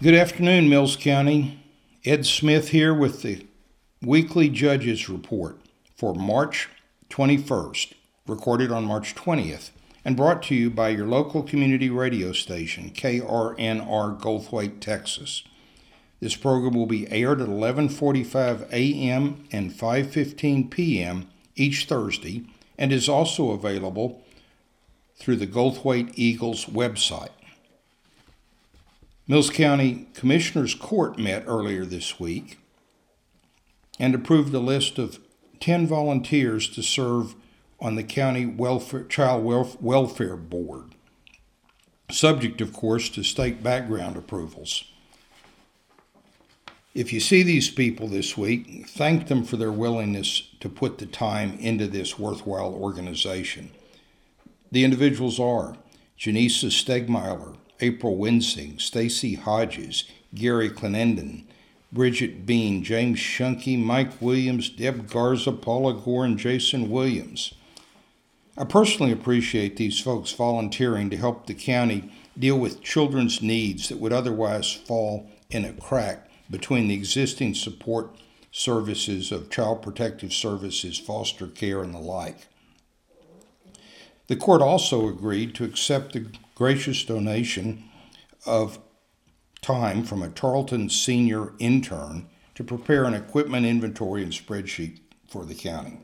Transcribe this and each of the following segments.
Good afternoon, Mills County. Ed Smith here with the weekly Judges Report for March 21st, recorded on March 20th, and brought to you by your local community radio station, KRNR Goldthwaite, Texas. This program will be aired at 11:45 a.m. and 5:15 p.m. each Thursday and is also available through the Goldthwaite Eagles website. Mills County Commissioners Court met earlier this week and approved a list of 10 volunteers to serve on the County Child Welfare Board, subject, of course, to state background approvals. If you see these people this week, thank them for their willingness to put the time into this worthwhile organization. The individuals are Janissa Stegmeiler, April Winsing, Stacy Hodges, Gary Clenenden, Bridget Bean, James Shunke, Mike Williams, Deb Garza, Paula Gore, and Jason Williams. I personally appreciate these folks volunteering to help the county deal with children's needs that would otherwise fall in a crack between the existing support services of Child Protective Services, foster care, and the like. The court also agreed to accept the gracious donation of time from a Tarleton senior intern to prepare an equipment inventory and spreadsheet for the county.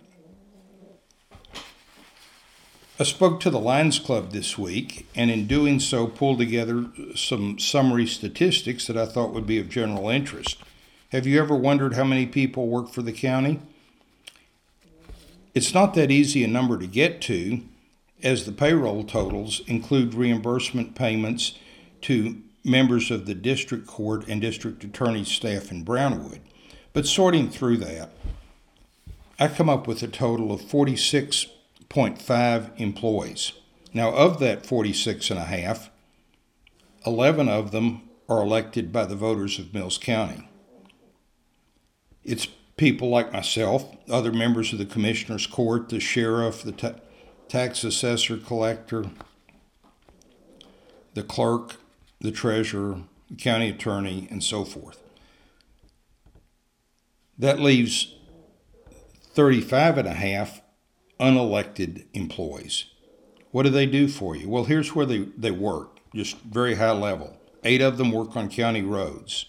I spoke to the Lions Club this week, and in doing so pulled together some summary statistics that I thought would be of general interest. Have you ever wondered how many people work for the county? It's not that easy a number to get to, as the payroll totals include reimbursement payments to members of the district court and district attorney's staff in Brownwood. But sorting through that, I come up with a total of 46.5 employees. Now, of that 46 and a half, 11 of them are elected by the voters of Mills County. It's people like myself, other members of the Commissioner's Court, the sheriff, the tax assessor, collector, the clerk, the treasurer, the county attorney, and so forth. That leaves 35 and a half unelected employees. What do they do for you? Well, here's where they work, just very high level. 8 of them work on county roads.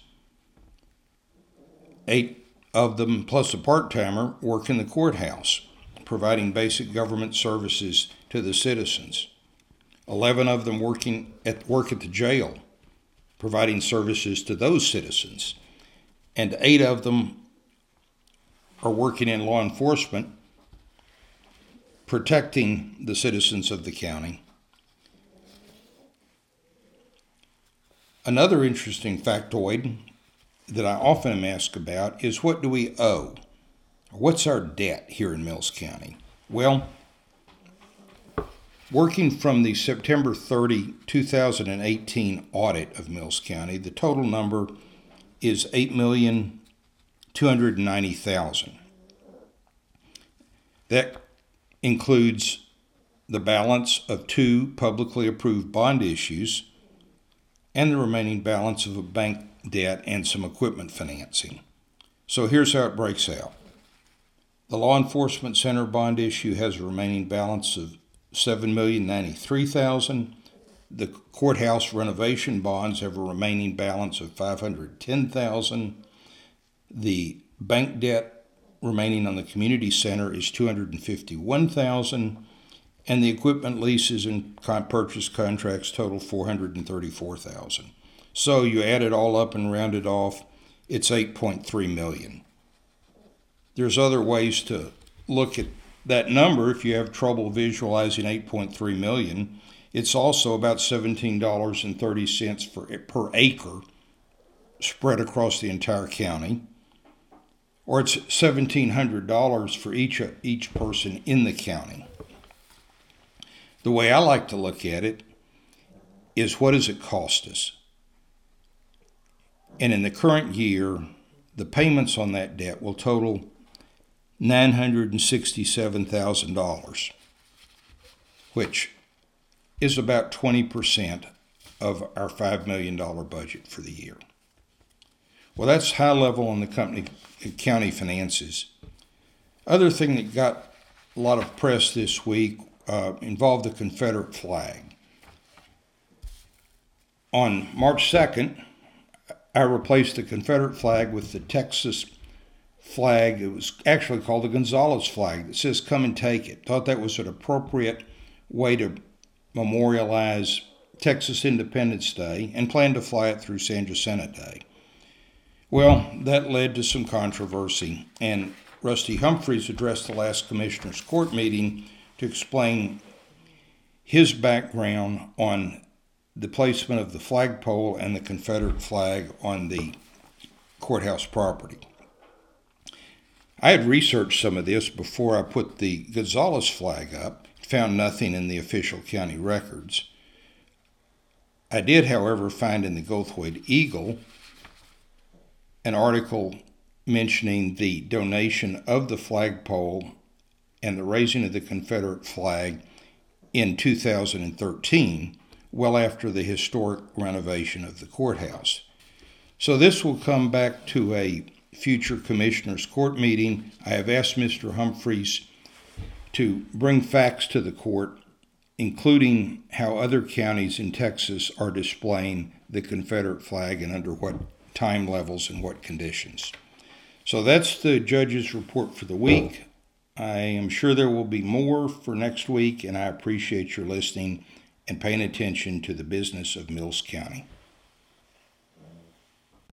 8 of them, plus a part-timer, work in the courthouse, providing basic government services to the citizens. 11 of them work at the jail, providing services to those citizens. And 8 of them are working in law enforcement, protecting the citizens of the county. Another interesting factoid that I often am asked about is, what do we owe? What's our debt here in Mills County? Well, working from the September 30, 2018 audit of Mills County, the total number is $8,290,000. That includes the balance of 2 publicly approved bond issues and the remaining balance of a bank debt and some equipment financing. So here's how it breaks out. The Law Enforcement Center bond issue has a remaining balance of $7,093,000. The courthouse renovation bonds have a remaining balance of $510,000. The bank debt remaining on the community center is $251,000, and the equipment leases and purchase contracts total $434,000. So you add it all up and round it off, it's $8.3 million. There's other ways to look at that number if you have trouble visualizing $8.3 million. It's also about $17.30 per acre spread across the entire county, or it's $1,700 for each person in the county. The way I like to look at it is, what does it cost us? And in the current year, the payments on that debt will total $967,000, which is about 20% of our $5 million budget for the year. Well, that's high level on the county finances. Other thing that got a lot of press this week involved the Confederate flag. On March 2nd, I replaced the Confederate flag with the Texas flag. It was actually called the Gonzales flag that says "Come and take it." Thought that was an appropriate way to memorialize Texas Independence Day and planned to fly it through San Jacinto Day. Well, that led to some controversy, and Rusty Humphreys addressed the last Commissioners Court meeting to explain his background on the placement of the flagpole and the Confederate flag on the courthouse property. I had researched some of this before I put the Gonzales flag up, found nothing in the official county records. I did, however, find in the Goldthwaite Eagle an article mentioning the donation of the flagpole and the raising of the Confederate flag in 2013, well after the historic renovation of the courthouse. So this will come back to a future Commissioners Court meeting. I have asked Mr. Humphreys to bring facts to the court, including how other counties in Texas are displaying the Confederate flag and under what time levels and what conditions. So that's the judge's report for the week. I am sure there will be more for next week, and I appreciate your listening and paying attention to the business of Mills County.